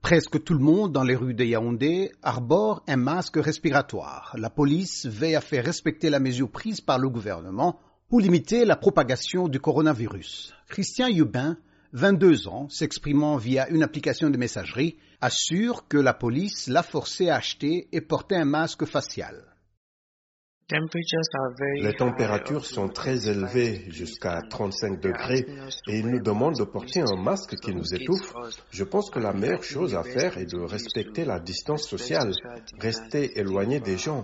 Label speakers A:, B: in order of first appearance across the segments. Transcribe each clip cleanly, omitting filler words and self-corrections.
A: Presque tout le monde dans les rues de Yaoundé arbore un masque respiratoire. La police veille à faire respecter la mesure prise par le gouvernement pour limiter la propagation du coronavirus. Christian Yubin, 22 ans, s'exprimant via une application de messagerie, assure que la police l'a forcé à acheter et porter un masque facial.
B: Les températures sont très élevées, jusqu'à 35 degrés, et ils nous demandent de porter un masque qui nous étouffe. Je pense que la meilleure chose à faire est de respecter la distance sociale, rester éloigné des gens.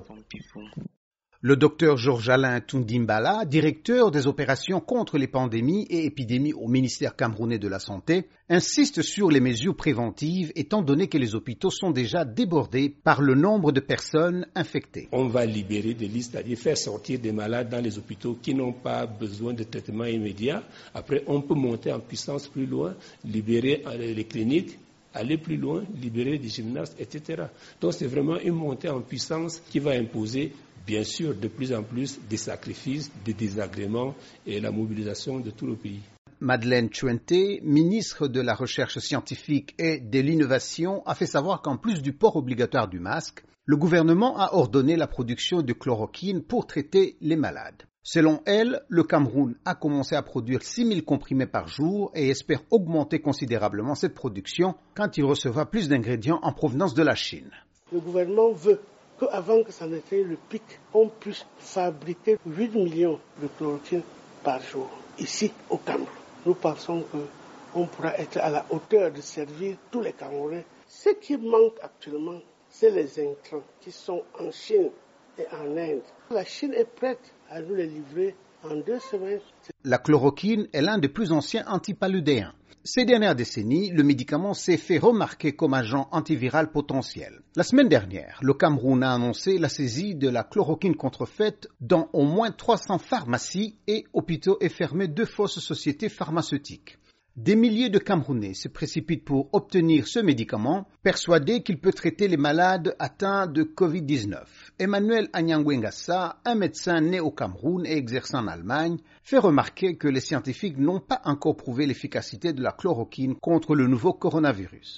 A: Le docteur Georges-Alain Tundimbala, directeur des opérations contre les pandémies et épidémies au ministère camerounais de la Santé, insiste sur les mesures préventives étant donné que les hôpitaux sont déjà débordés par le nombre de personnes infectées.
C: On va libérer des listes, c'est-à-dire faire sortir des malades dans les hôpitaux qui n'ont pas besoin de traitement immédiat. Après, on peut monter en puissance plus loin, libérer les cliniques, aller plus loin, libérer des gymnastes, etc. Donc c'est vraiment une montée en puissance qui va imposer bien sûr, de plus en plus des sacrifices, des désagréments et la mobilisation de tout le pays.
A: Madeleine Chuente, ministre de la Recherche scientifique et de l'Innovation, a fait savoir qu'en plus du port obligatoire du masque, le gouvernement a ordonné la production de chloroquine pour traiter les malades. Selon elle, le Cameroun a commencé à produire 6 000 comprimés par jour et espère augmenter considérablement cette production quand il recevra plus d'ingrédients en provenance de la Chine.
D: Le gouvernement veut qu'avant que ça n'atteigne le pic, on puisse fabriquer 8 millions de chloroquine par jour, ici au Cameroun. Nous pensons qu'on pourra être à la hauteur de servir tous les Camerounais. Ce qui manque actuellement, c'est les intrants qui sont en Chine et en Inde. La Chine est prête à nous les livrer en 2 semaines.
A: La chloroquine est l'un des plus anciens antipaludéens. Ces dernières décennies, le médicament s'est fait remarquer comme agent antiviral potentiel. La semaine dernière, le Cameroun a annoncé la saisie de la chloroquine contrefaite dans au moins 300 pharmacies et hôpitaux et fermé 2 fausses sociétés pharmaceutiques. Des milliers de Camerounais se précipitent pour obtenir ce médicament, persuadés qu'il peut traiter les malades atteints de Covid-19. Emmanuel Anyangwengassa, un médecin né au Cameroun et exerçant en Allemagne, fait remarquer que les scientifiques n'ont pas encore prouvé l'efficacité de la chloroquine contre le nouveau coronavirus.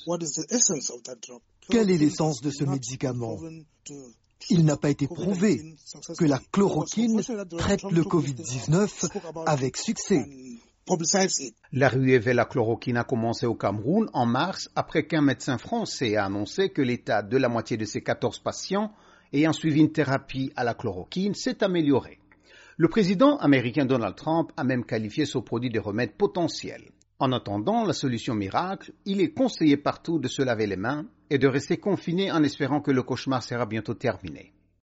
E: Quelle est l'essence de ce médicament ? Il n'a pas été prouvé que la chloroquine traite le Covid-19 avec succès.
A: La ruée vers la chloroquine a commencé au Cameroun en mars après qu'un médecin français a annoncé que l'état de la moitié de ses 14 patients ayant suivi une thérapie à la chloroquine s'est amélioré. Le président américain Donald Trump a même qualifié ce produit de remède potentiel. En attendant la solution miracle, il est conseillé partout de se laver les mains et de rester confiné en espérant que le cauchemar sera bientôt terminé.